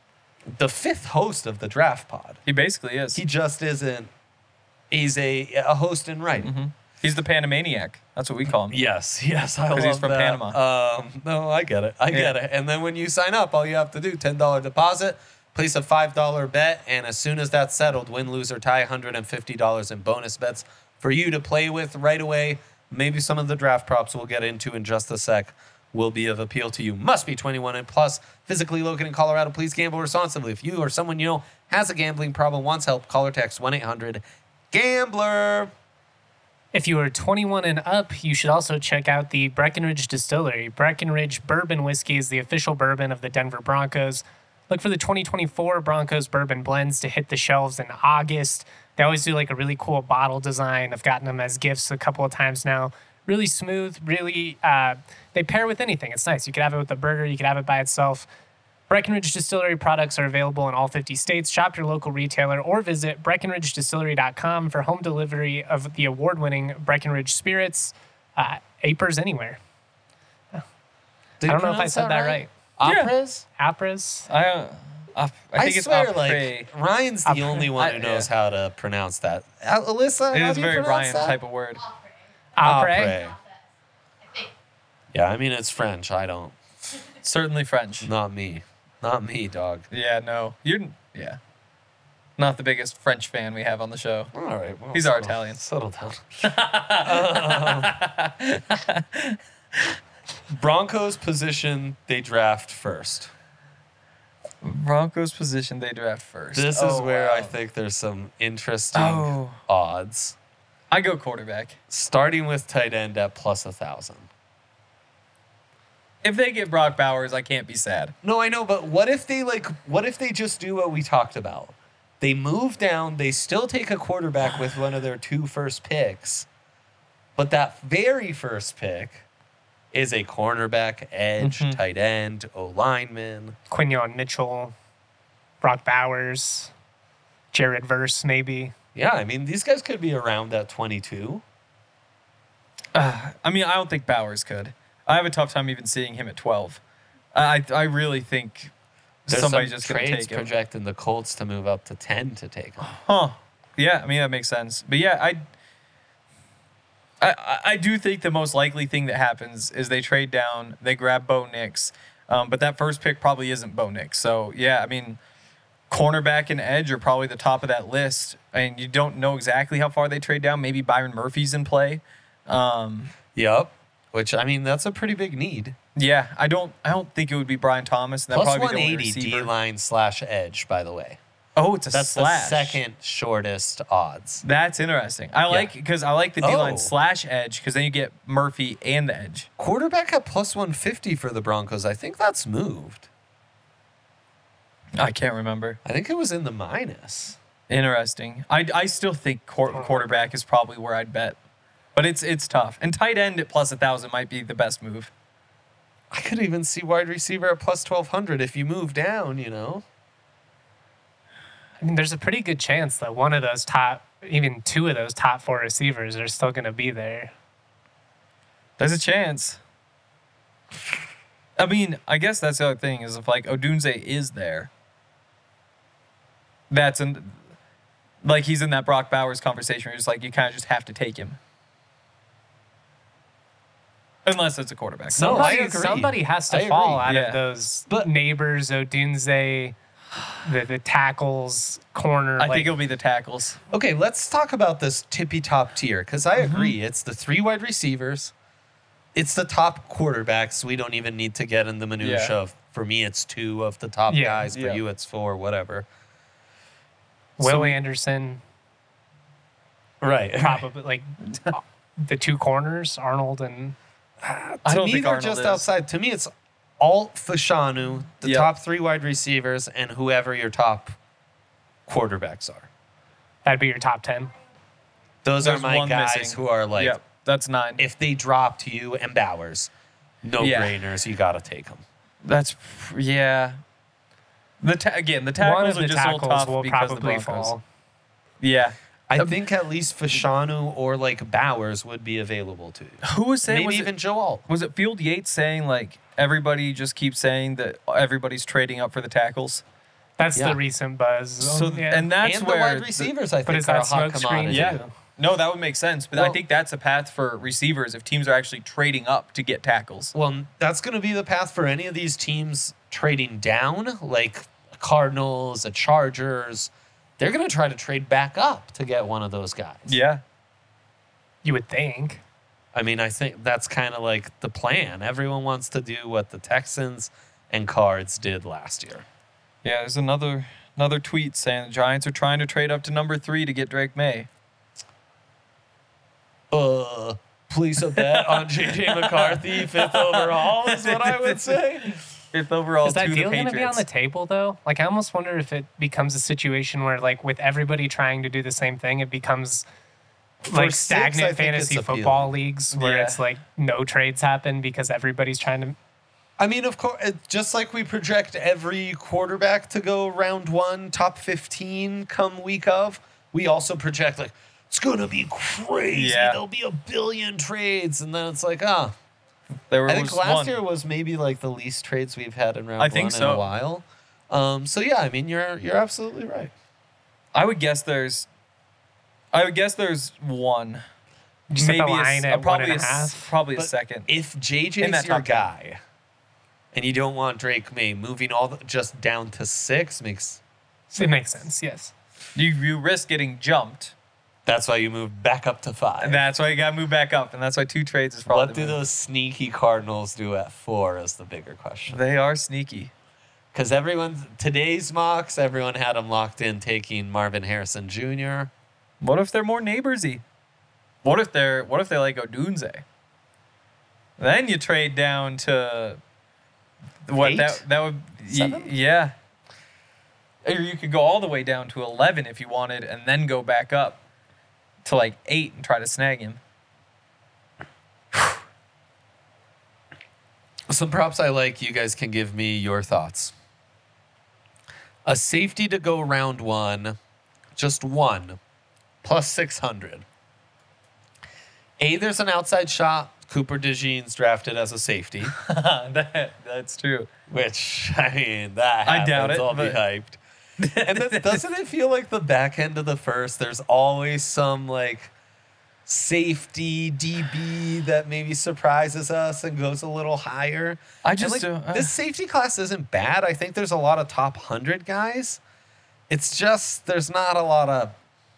the fifth host of the Draft Pod. He basically is. He just isn't. He's a, a host in right. Mm-hmm. He's the Panamaniac. That's what we call him. Yes, yes, I love he's from that. Panama. Um, no, I get it. I yeah. get it. And then when you sign up, all you have to do, ten dollars deposit, place a five dollars bet, and as soon as that's settled, win, lose, or tie, one hundred fifty dollars in bonus bets for you to play with right away. Maybe some of the draft props we'll get into in just a sec will be of appeal to you. Must be twenty-one and plus, physically located in Colorado. Please gamble responsibly. If you or someone you know has a gambling problem, wants help, call or text one eight hundred gambler. If you are twenty-one and up, you should also check out the Breckenridge Distillery. Breckenridge Bourbon Whiskey is the official bourbon of the Denver Broncos. Look for the twenty twenty-four Broncos Bourbon Blends to hit the shelves in August. They always do like a really cool bottle design. I've gotten them as gifts a couple of times now. Really smooth, really, uh, they pair with anything. It's nice. You could have it with a burger. You could have it by itself. Breckenridge Distillery products are available in all fifty states. Shop your local retailer or visit Breckenridge Distillery dot com for home delivery of the award-winning Breckenridge spirits. Uh, Apers anywhere. Oh. I don't know if I said that right. right. Apres? Yeah. Apres. I, uh, I think I it's swear, Apres. like, Ryan's the Apres. only one who knows I, yeah. how to pronounce that. Uh, Alyssa, it how is do a you very pronounce Ryan that? type of word. Apres. Yeah, I mean, it's French. I don't. Certainly French. Not me. Not me, dog. Yeah, no. You're, yeah. Not the biggest French fan we have on the show. All right. Well, He's settle, our Italian. Settle down. um, Broncos position they draft first. Broncos position they draft first. This oh, is where wow. I think there's some interesting Oh. odds. I go quarterback. Starting with tight end at plus a thousand. If they get Brock Bowers, I can't be sad. No, I know, but what if they like? What if they just do what we talked about? They move down. They still take a quarterback with one of their two first picks, but that very first pick is a cornerback, edge, Mhm. tight end, O lineman. Quinion Mitchell, Brock Bowers, Jared Verse, maybe. Yeah, I mean these guys could be around at twenty-two. Uh, I mean, I don't think Bowers could. I have a tough time even seeing him at twelve. I I really think There's somebody's some just going to trades take him. projecting the Colts to move up to ten to take him. Huh. Yeah, I mean, that makes sense. But yeah, I, I, I do think the most likely thing that happens is they trade down, they grab Bo Nix. Um, but that first pick probably isn't Bo Nix. So yeah, I mean, cornerback and edge are probably the top of that list. I mean, you don't know exactly how far they trade down. Maybe Byron Murphy's in play. Um, Yep. Which I mean, that's a pretty big need. yeah, I don't, I don't think it would be Brian Thomas. And Plus probably one be the only eighty receiver. D line slash edge, by the way. Oh, it's a That's slash. the second shortest odds. That's interesting. I like because I like the D line Oh. slash edge because then you get Murphy and the edge. Quarterback at plus one fifty for the Broncos. I think that's moved. I can't remember. I think it was in the minus. Interesting. I, I still think quar- quarterback is probably where I'd bet, but it's it's tough. And tight end at plus a thousand might be the best move. I could even see wide receiver at plus twelve hundred if you move down, you know? I mean, there's a pretty good chance that one of those top, even two of those top four receivers are still going to be there. There's a chance. I mean, I guess that's the other thing is if like Odunze is there, that's an like he's in that Brock Bowers conversation where it's like you kind of just have to take him. Unless it's a quarterback. No, I Somebody, agree. somebody has to I fall agree. out Yeah. of those But- neighbors, Odunze, the, the tackles, corner. I like, think it'll be the tackles. Okay, let's talk about this tippy top tier because I agree. It's the three wide receivers, it's the top quarterbacks. We don't even need to get in the minutia Yeah. of, for me, it's two of the top Yeah. guys. For Yeah. you, it's four, whatever. Will So- Anderson, Right. probably like the two corners, Arnold and I to don't me, think they're Arnold just is. outside. To me, it's Alt Fashanu, the Yep. top three wide receivers, and whoever your top quarterbacks are. that'd be your top ten. Those There's are my one guys missing. who are like, Yep, that's nine. if they drop to you and Bowers, no Yeah. brainers, you got to take them. That's yeah. The ta- again, the One tackles of are the just a little tackles tough will because of the probably Broncos. fall. Yeah. I think at least Fashanu or like Bowers would be available to you. Who was saying? Maybe was even it, Joe Alt. was it Field Yates saying like everybody just keeps saying that everybody's trading up for the tackles? That's Yeah. the recent buzz. So Oh, yeah. and that's and the where wide the- receivers, I but think, is are that a hot smoke screen commodity. yeah. too? No, that would make sense, but I Well- think that's a path for receivers if teams are actually trading up to get tackles. Well, that's going to be the path for any of these teams trading down, like Cardinals, the Chargers. They're going to try to trade back up to get one of those guys. Yeah. You would think. I mean, I think that's kind of like the plan. Everyone wants to do what the Texans and Cards did last year. Yeah, there's another another tweet saying the Giants are trying to trade up to number three to get Drake May. Uh, place a bet on J J McCarthy, fifth overall, is what I would say. Fifth overall Is that to deal the going to be on Patriots. the table though? Like, I almost wonder if it becomes a situation where, like, with everybody trying to do the same thing, it becomes like six, I stagnant think fantasy it's football appealing. leagues where Yeah. it's like no trades happen because everybody's trying to. I mean, of course, it- just like we project every quarterback to go round one, top fifteen come week of, we also project, like, it's going to be crazy. Yeah. There'll be a billion trades. And then it's like, ah. There I think was last one. year was maybe like the least trades we've had in round I think one so. in a while. Um, so, yeah, I mean, you're you're absolutely right. I would guess there's I would guess there's one. You set the maybe a, line a- at probably one and a, a s- half. probably a But second. If J In J's that your top ten. guy, and you don't want Drake May, moving all the, just down to six makes. It makes sense. Yes. You you risk getting jumped. That's why you move back up to five. And that's why you got to move back up, and that's why two trades is probably What the do move. those sneaky Cardinals do at four is the bigger question. They are sneaky. Because everyone's today's mocks, everyone had them locked in taking Marvin Harrison Junior What if they're more neighborsy? What if they're what if they like Odunze? Then you trade down to what Eight? that that would y- Seven? yeah. Or you could go all the way down to eleven if you wanted, and then go back up to like eight and try to snag him. Some props I like, you guys can give me your thoughts. A safety to go round one, just one, plus six hundred. A, there's an outside shot. Cooper DeJean's drafted as a safety, that, that's true. which, I mean, that I happens, doubt it, I'll be but- hyped. And then, doesn't it feel like the back end of the first, there's always some, like, safety D B that maybe surprises us and goes a little higher? I And, just like, don't- uh. this safety class isn't bad. I think there's a lot of top one hundred guys. It's just there's not a lot of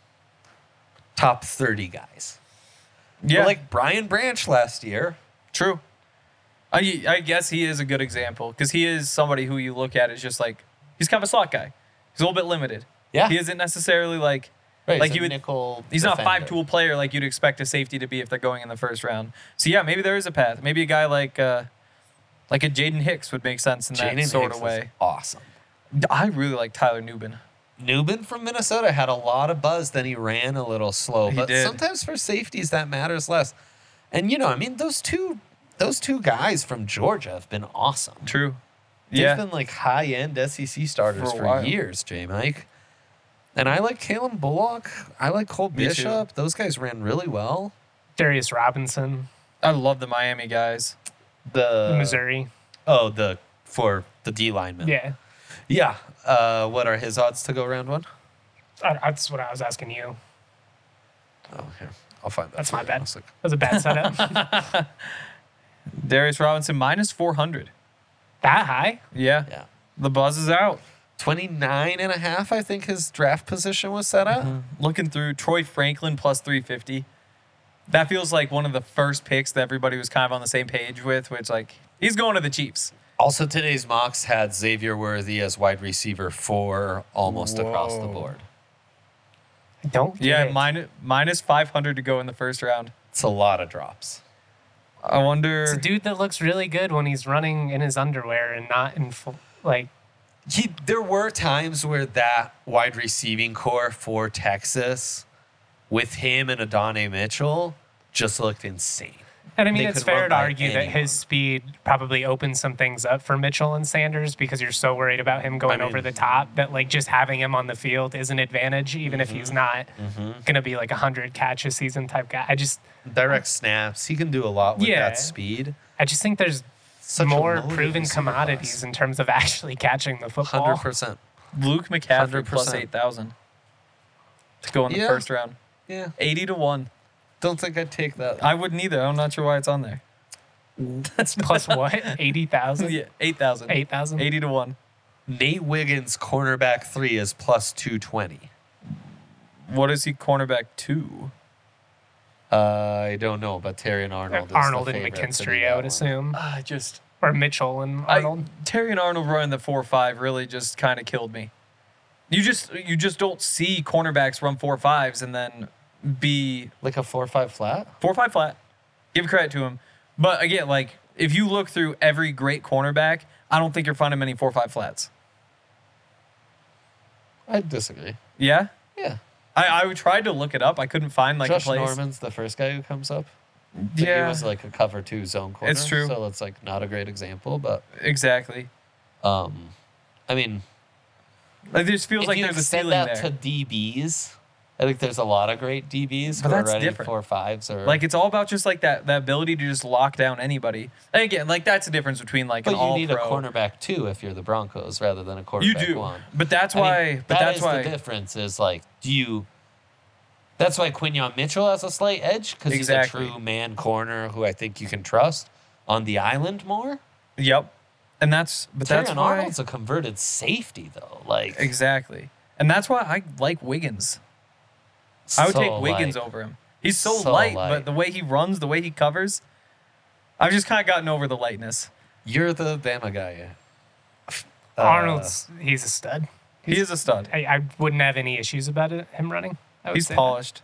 top thirty guys. Yeah, But like Brian Branch last year. true. I I guess he is a good example because he is somebody who you look at as just like he's kind of a slot guy. He's a little bit limited. Yeah. He isn't necessarily like Right, like he's you a would. nickel He's not a defender. five-tool player like you'd expect a safety to be if they're going in the first round. So yeah, maybe there is a path. Maybe a guy like uh, like a Jaden Hicks would make sense in that Jaden sort Hicks of was way. awesome. I really like Tyler Nubin. Newman from Minnesota had a lot of buzz, then he ran a little slow. He But did. sometimes for safeties that matters less. And you know, I mean, those two those two guys from Georgia have been awesome. True. They've Yeah. been like high end S E C starters For a for, while. years, J Mike. And I like Kalen Bullock. I like Cole Me too. Bishop. Those guys ran really well. Darius Robinson, I love the Miami guys. The Missouri. Oh, the for the D lineman. Yeah. Yeah. Uh, what are his odds to go round one? I- That's what I was asking you. Oh, here. I'll find that. That's for my you. bad. One sec. That was a bad setup. Darius Robinson minus four hundred. That high? Yeah. Yeah. The buzz is out. twenty-nine and a half, I think his draft position was set at. Looking through Troy Franklin plus three fifty. That feels like one of the first picks that everybody was kind of on the same page with, which like he's going to the Chiefs. Also, today's mocks had Xavier Worthy as wide receiver four almost across the Whoa. board. I don't get Yeah, it. minus minus five hundred to go in the first round. It's a lot of drops. I wonder. It's a dude that looks really good when he's running in his underwear and not in full, like, He, there were times where that wide receiving core for Texas with him and Adonai Mitchell just looked insane. and I mean, They it's could fair run to by argue that anyone. his speed probably opens some things up for Mitchell and Sanders because you're so worried about him going I mean- over the top that, like, just having him on the field is an advantage, even if Mm-hmm. he's not going to be like a hundred catch a season type guy. I just, Direct snaps. He can do a lot with Yeah. that speed. I just think there's Such a more loaded proven receiver commodities class. in terms of actually catching the football. one hundred percent. Luke McCaffrey plus one hundred percent. eight thousand to go in the Yeah. first round. Yeah. Eighty to one. Don't think I'd take that. I wouldn't either. I'm not sure why it's on there. That's plus what? eighty thousand? Yeah, eight thousand. eight thousand? Eighty to one. Nate Wiggins, cornerback three, is plus two twenty. What is he cornerback two? Uh, I don't know, but Terry and Arnold. is the Arnold and favorite to do McKinstry, that I would one. assume. I just Or Mitchell and Arnold. I, Terry and Arnold running the four five really just kind of killed me. You just you just don't see cornerbacks run four fives and then be Like a four five flat? four five flat. Give credit to him, but again, like if you look through every great cornerback, I don't think you're finding many four five flats. I disagree. Yeah, Yeah. I I tried to look it up. I couldn't find like Josh a place. Norman's the first guy who comes up. But Yeah. He was like a cover two zone corner. It's true. So it's like not a great example, but Exactly. um, I mean, Like this feels if like you there's a extend ceiling that there. to D Bs, I think there's a lot of great D Bs But who are that's running different. four fives or Like it's all about just like that that ability to just lock down anybody. And again, like that's the difference between like But an you all need pro. a cornerback too if you're the Broncos rather than a You quarterback do, one. but that's I mean, why. but that that's is why. the difference is like, do you That's why Quinyon Mitchell has a slight edge because Exactly. he's a true man corner who I think you can trust on the island more. Yep. And that's but that's Terrion why Arnold's a converted safety though. Like exactly. And that's why I like Wiggins. I would so take Wiggins light. over him. He's so, So light, light. but the way he runs, the way he covers, I've just kind of gotten over the lightness. You're the Bama guy. Uh, Arnold's, he's a stud. He is a stud. I, I wouldn't have any issues about it, him running. I would He's say polished.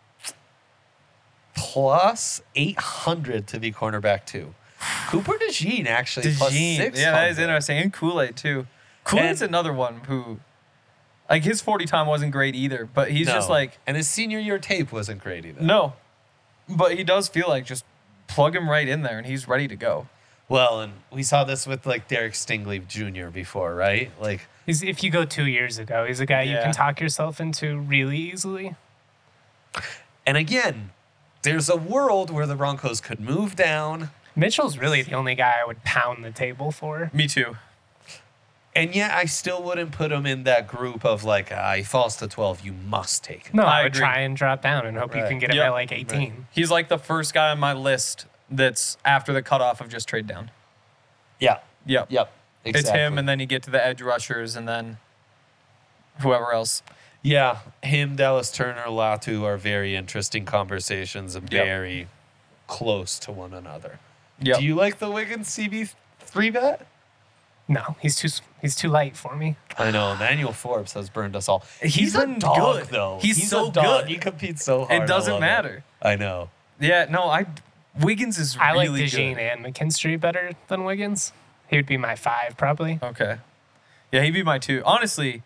plus eight hundred to be cornerback two. Cooper DeJean actually plus DeJean. six hundred. Yeah, that is interesting. And Kool-Aid too. Kool-Aid's And- another one who, like his forty time wasn't great either, but he's No. just like, and his senior year tape wasn't great either. no. But he does feel like just plug him right in there and he's ready to go. Well, and we saw this with like Derek Stingley Junior before, right? Like He's, if you go two years ago, he's a guy you Yeah. can talk yourself into really easily. And again, there's a world where the Broncos could move down, Mitchell's really the only guy I would pound the table for. Me too. and yet I still wouldn't put him in that group of like, ah, he falls to twelve, you must take him. No, I I, would agree. try and drop down and hope you Right. can get him Yep. at like eighteen. He's like the first guy on my list that's after the cutoff of just trade down. Yeah. Yep. Yep. Exactly. It's him, and then you get to the edge rushers, and then whoever else. Yeah, him, Dallas Turner, Latu are very interesting conversations and Yep. very close to one another. Yep. Do you like the Wiggins C B three bet? No, he's too he's too light for me. I know. Emmanuel Forbes has burned us all. He's He's, a been dog, good. though. He's so a dog. good. He competes so hard. It I doesn't love matter. I know. Yeah, no, I Wiggins is I like really DeJean good. and McKinstry better than Wiggins. He would be my five probably. Okay. Yeah, he'd be my two. Honestly,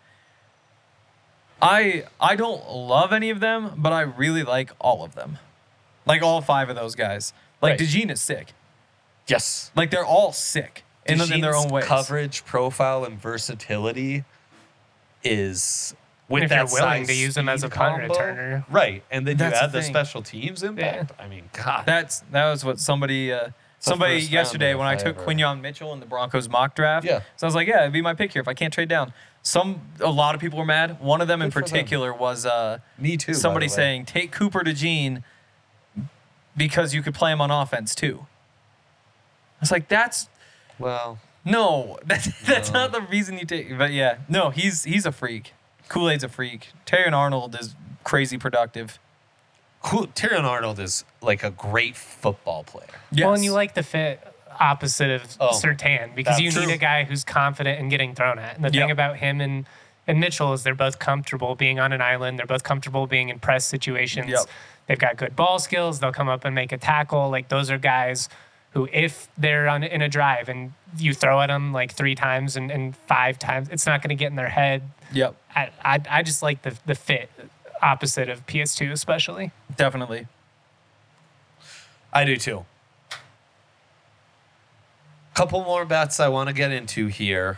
I I don't love any of them, but I really like all of them. Like all five of those guys. Like Right. DeJean is sick. Yes. Like they're all sick in, in their DeJean's own ways. coverage, profile, and versatility is with If that you're willing size to use him as a speed punt combo. returner. Right? And then That's you the add the, thing. special teams impact. I mean, God, That's that was what somebody uh, somebody first yesterday rounder when I if I took ever- Quinyon Mitchell in the Broncos mock draft. Yeah. So I was like, yeah, it'd be my pick here if I can't trade down. Some a lot of people were mad. One of them in Good for them. particular was uh, me too. by somebody the way. saying take Cooper DeJean because you could play him on offense too. I was like, that's well, no, that's that's No. not the reason you take. But yeah, no, he's he's a freak. Kool-Aid's a freak. Terrion Arnold is crazy productive. cool. Tyrion Arnold is like a great football player. Yes. Well, and you like the fit opposite of Oh, Surtain because that's you need true. a guy who's confident in getting thrown at. And the thing Yep. about him and, and Mitchell is they're both comfortable being on an island. They're both comfortable being in press situations. Yep. They've got good ball skills. They'll come up and make a tackle. Like those are guys who, if they're on in a drive and you throw at them like three times and, and five times, it's not going to get in their head. Yep, I, I, I just like the, the fit opposite of P S two especially. definitely. I do too. Couple more bets I want to get into here.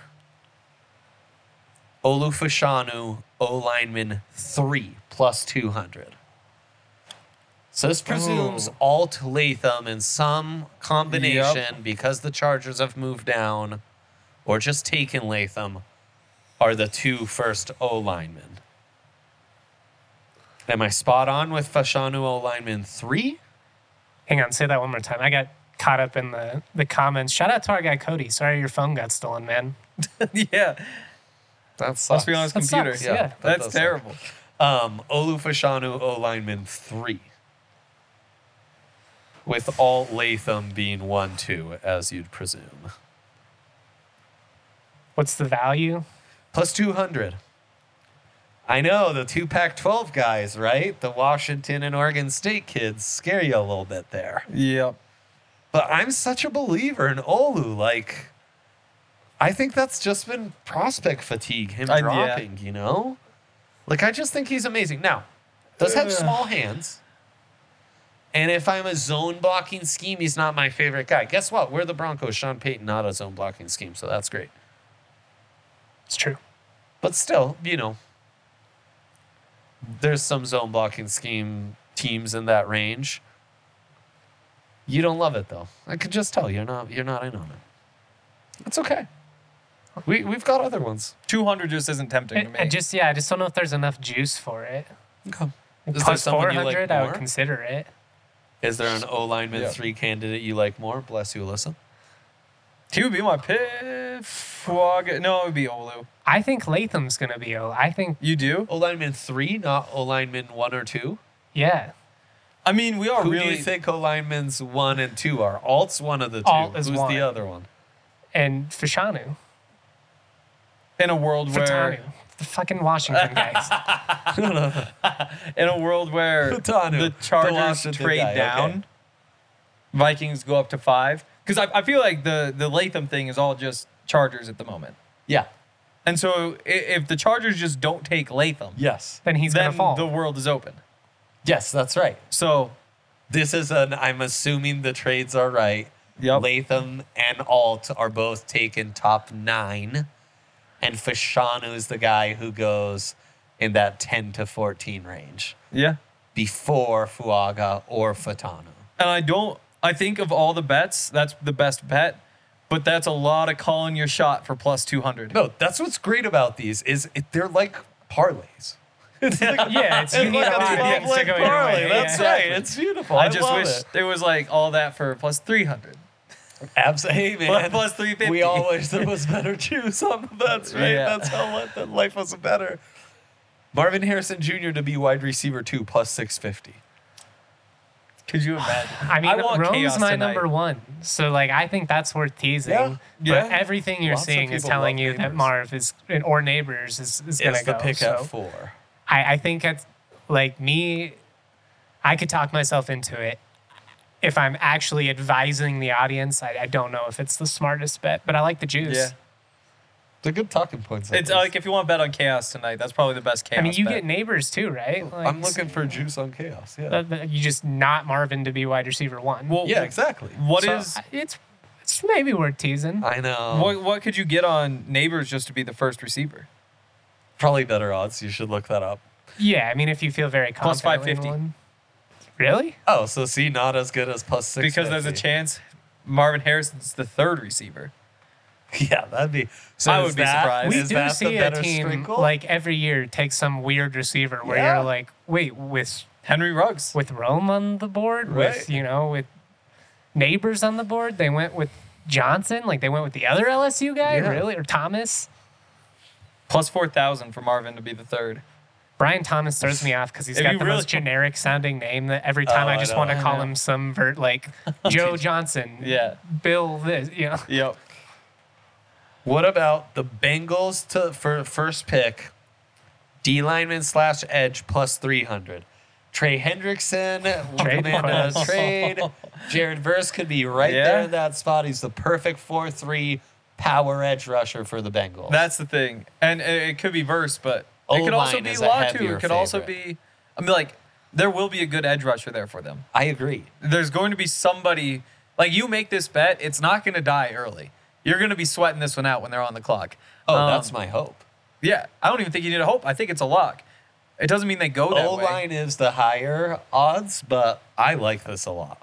Olu Fashanu, O lineman three plus two hundred. So this presumes Oh. Alt Latham in some combination because the Chargers have moved down or just taken Latham are the two first O linemen. Am I spot on with Fashanu O lineman three? Hang on, say that one more time. I got caught up in the, the comments. Shout out to our guy Cody. Sorry your phone got stolen, man. Yeah, That sucks. must be on his That computer. sucks, yeah. that That's does suck. terrible. Um, Olu Fashanu, O lineman three. With Alt Latham being one, two, as you'd presume. What's the value? Plus two hundred. I know, the two Pac twelve guys, right? The Washington and Oregon State kids scare you a little bit there. Yep. But I'm such a believer in Olu. Like, I think that's just been prospect fatigue, him Uh, yeah. dropping, you know? Like, I just think he's amazing. Now, does have Ugh. small hands. And if I'm a zone blocking scheme, he's not my favorite guy. Guess what? We're the Broncos. Sean Payton, not a zone blocking scheme, so that's great. It's true. But still, you know, there's some zone blocking scheme teams in that range. You don't love it though. I could just tell you're not you're not in on it. It's okay. We we've got other ones. two hundred just isn't tempting to And, me. and just, yeah, I just don't know if there's enough juice for it. Okay. Is there Plus someone four you like hundred, I would more? consider it. Is there an O lineman Yeah. three candidate you like more? Bless you, Alyssa. He would be my pick. Fuaga. No, it would be Olu. I think Latham's going to be O. I think, You do? O lineman three, not O lineman one or two. yeah. I mean, we are Who really. do you think O linemans one and two are? Alt's one of the two. Alt is Who's one. the other one? And Fashanu. in a world where Fatanu. The fucking Washington guys. in a world where Fatanu, the the Chargers Washington trade guy, down, okay. Vikings go up to five. Because I, I feel like the the Latham thing is all just Chargers at the moment. Yeah. And so i- if the Chargers just don't take Latham, Yes. Then he's going then to fall. the world is open. Yes, that's right. So This is an, I'm assuming the trades are right. Yep. Latham and Alt are both taken top nine. And Fashanu is the guy who goes in that ten to fourteen range yeah. before Fuaga or Fatanu. And I don't, I think of all the bets, that's the best bet. But that's a lot of calling your shot for plus two hundred. No, that's what's great about these is it, they're like parlays. It's like, yeah, it's, you it's need like a lot of twelve things to leg go your parlay. way. That's yeah. right. It's beautiful. I I, just love wish it. there was like all that for plus three hundred. Absolutely, hey, man. Plus three fifty. We all wish there was better juice on the bets, right? Yeah. That's how li- that life was better. Marvin Harrison Junior to be wide receiver two plus six fifty. Could you imagine? I mean, want Rome's chaos my tonight. number one. So, like, I think that's worth teasing. Yeah, yeah. But everything you're Lots of seeing is people telling love you that Neighbors. Marv is, or Neighbors is, is going Is to the go. pick so at four? I, I think it's like me, I could talk myself into it. If I'm actually advising the audience, I, I don't know if it's the smartest bet, but I like the juice. Yeah. They're good talking points. at It's least. like if you want to bet on chaos tonight, that's probably the best chaos. I mean, you bet. get Neighbors too, right? Like, I'm looking for juice on chaos. Yeah. that- that you just not Marvin to be wide receiver one. Well, yeah, exactly. What So, is I- it's it's maybe worth teasing. I know. what what could you get on Neighbors just to be the first receiver? Probably better odds. You should look that up. Yeah, I mean, if you feel very Plus confident. five fifty. in one. Really? Oh, so see, not as good as plus six. Because there's a chance Marvin Harrison's the third receiver. Yeah, that'd be. So I is would be that- surprised. We is do that the see a better team sprinkle? like every year take some weird receiver where Yeah. you're like, wait, with Henry Ruggs. with Rome on the board, with Right. you know, with Neighbors on the board, they went with Johnson, like they went with the other L S U guy, Yeah. really, or Thomas. Plus four thousand for Marvin to be the third. Brian Thomas throws me off because he's If got you the really- most generic sounding name that every time Oh, I I just know. want to I call know. him some vert like Joe Johnson, Yeah. Bill this, you know. Yep. What about the Bengals to for first pick? D lineman slash edge plus three hundred. Trey Hendrickson, Trade Amanda request. trade. Jared Verse could be right Yeah. there in that spot. He's the perfect four three power edge rusher for the Bengals. That's the thing. And it, it could be Verse, but it could also O-line be is a Latu. heavier It could also favorite. be, I mean, like, there will be a good edge rusher there for them. I agree. There's going to be somebody, like, you make this bet, it's not going to die early. You're going to be sweating this one out when they're on the clock. Oh, Um, that's my hope. Yeah, I don't even think you need a hope. I think it's a lock. It doesn't mean they go that O way. line is the higher odds, but I like this a lot.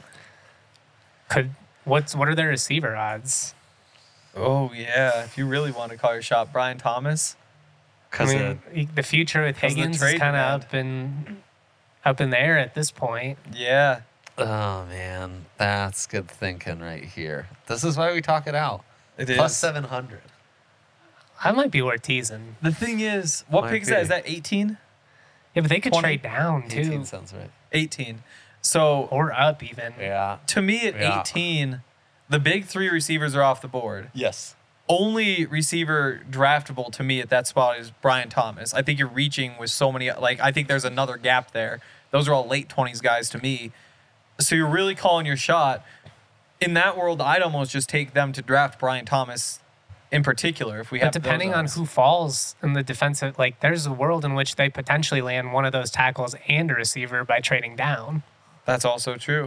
Could what's what are their receiver odds? Oh, yeah. If you really want to call your shot, Brian Thomas. I Because mean, the future with 'cause the Higgins is trade kind demand. of up in up in the air at this point. Yeah. oh man, that's good thinking right here. This is why we talk it out. It Plus is. seven hundred. I might be worth teasing. The thing is, what Might pick is that? be. Is that eighteen? Yeah, but they could twenty, trade down too, eighteen sounds right. eighteen. So or up even. Yeah. to me at Yeah. eighteen, the big three receivers are off the board. Yes. Only receiver draftable to me at that spot is Brian Thomas. I think you're reaching with so many, like, I think there's another gap there. Those are all late twenties guys to me. So you're really calling your shot. In that world, I'd almost just take them to draft Brian Thomas in particular if we But have depending those on odds. who falls in the defensive, like there's a world in which they potentially land one of those tackles and a receiver by trading down. That's also true.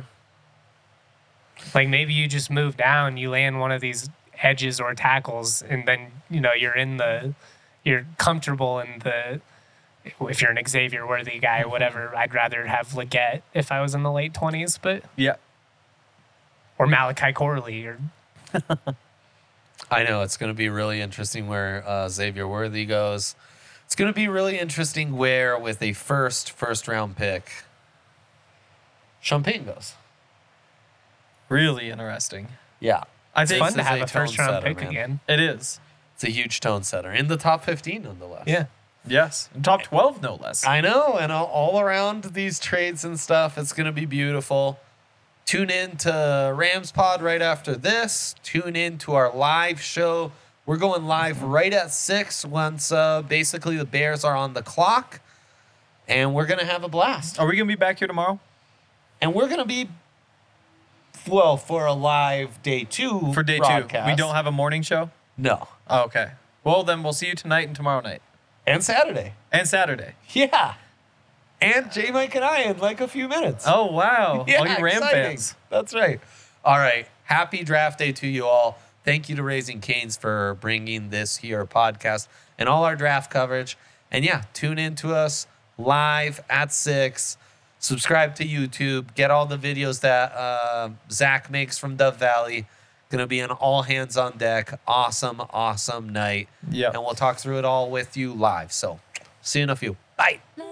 Like maybe you just move down, you land one of these edges or tackles, and then you know you're in the, you're comfortable in the. If you're an Xavier Worthy guy, whatever, I'd rather have Leggett if I was in the late twenties, but Yeah. or Malachi Corley or I know it's going to be really interesting where uh, Xavier Worthy goes. It's going to be really interesting where, with a first first round pick, Champagne goes. Really interesting. Yeah. I It's think fun to this is have a a first tone round setter, pick man. again. it is. It's a huge tone setter in the top fifteen, nonetheless. Yeah. Yes. Top twelve, no less. I know. And all, all around these trades and stuff, it's going to be beautiful. Tune in to Rams Pod right after this. Tune in to our live show. We're going live right at six once uh, basically the Bears are on the clock. And we're going to have a blast. Are we going to be back here tomorrow? And we're going to be, well, for a live day two For day broadcast. two. We don't have a morning show? No. Oh, okay. Well, then we'll see you tonight and tomorrow night. And Saturday. And Saturday. Yeah. And J Mike and I in like a few minutes. Oh, wow. Yeah, All you Ram exciting. fans. That's right. All right. Happy draft day to you all. Thank you to Raising Canes for bringing this here podcast and all our draft coverage. And yeah, tune in to us live at six. Subscribe to YouTube. Get all the videos that uh, Zach makes from Dove Valley. Going to be an all hands on deck. Awesome, awesome night. Yep. And we'll talk through it all with you live. So see you in a few. Bye.